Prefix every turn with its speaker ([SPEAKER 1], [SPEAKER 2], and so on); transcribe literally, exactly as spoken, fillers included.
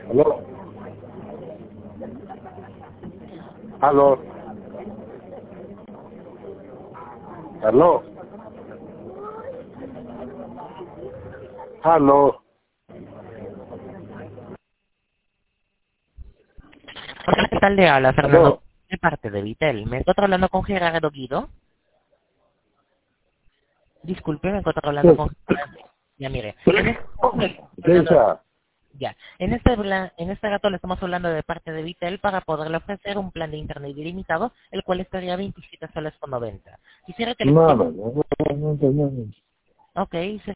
[SPEAKER 1] Aló. Aló. Aló. Aló.
[SPEAKER 2] Hola, ¿qué tal? Le habla Fernando
[SPEAKER 1] Aló.
[SPEAKER 2] de parte de Vitel. Me encuentro hablando con Gerardo Guido. Disculpe, me encuentro hablando con... Ya, mire. En este...
[SPEAKER 1] ¿Qué dice?
[SPEAKER 2] Ya. En este, bla- en este rato le estamos hablando de parte de Vitel para poderle ofrecer un plan de internet ilimitado, el cual estaría veintisiete soles con noventa. Quisiera que le
[SPEAKER 1] No,
[SPEAKER 2] explique...
[SPEAKER 1] no, no, no, no, no, no.
[SPEAKER 2] Ok,